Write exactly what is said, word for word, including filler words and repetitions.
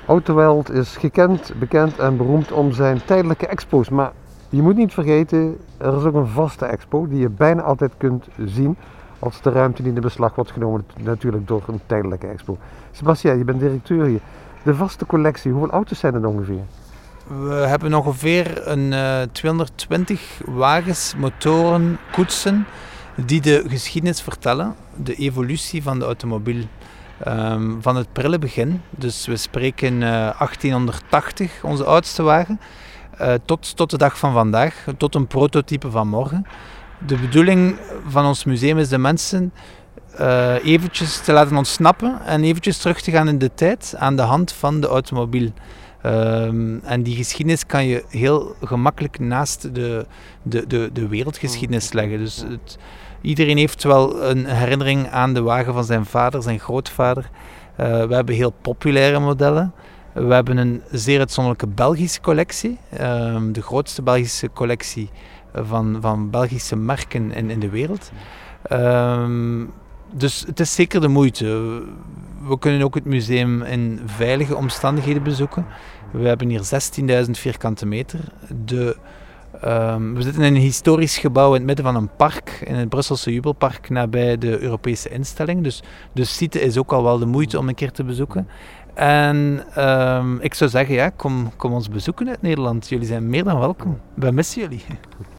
Autoworld is gekend, bekend en beroemd om zijn tijdelijke expo's. Maar je moet niet vergeten, er is ook een vaste expo die je bijna altijd kunt zien als de ruimte niet in beslag wordt genomen, natuurlijk door een tijdelijke expo. Sebastiaan, je bent directeur hier. De vaste collectie, hoeveel auto's zijn er ongeveer? We hebben ongeveer een uh, tweehonderdtwintig wagens, motoren, koetsen die de geschiedenis vertellen, de evolutie van de automobiel. Um, van het prille begin, dus we spreken uh, achttienhonderdtachtig, onze oudste wagen, uh, tot, tot de dag van vandaag, tot een prototype van morgen. De bedoeling van ons museum is de mensen uh, eventjes te laten ontsnappen en eventjes terug te gaan in de tijd aan de hand van de automobiel. Um, en die geschiedenis kan je heel gemakkelijk naast de, de, de, de wereldgeschiedenis leggen. Dus het, iedereen heeft wel een herinnering aan de wagen van zijn vader, zijn grootvader. Uh, we hebben heel populaire modellen. We hebben een zeer uitzonderlijke Belgische collectie. Uh, de grootste Belgische collectie van, van Belgische merken in, in de wereld. Uh, dus het is zeker de moeite. We kunnen ook het museum in veilige omstandigheden bezoeken. We hebben hier zestienduizend vierkante meter. De Um, we zitten in een historisch gebouw in het midden van een park, in het Brusselse Jubelpark, nabij de Europese instelling. Dus de site is ook al wel de moeite om een keer te bezoeken. En um, ik zou zeggen, ja, kom, kom ons bezoeken uit Nederland. Jullie zijn meer dan welkom. We missen jullie.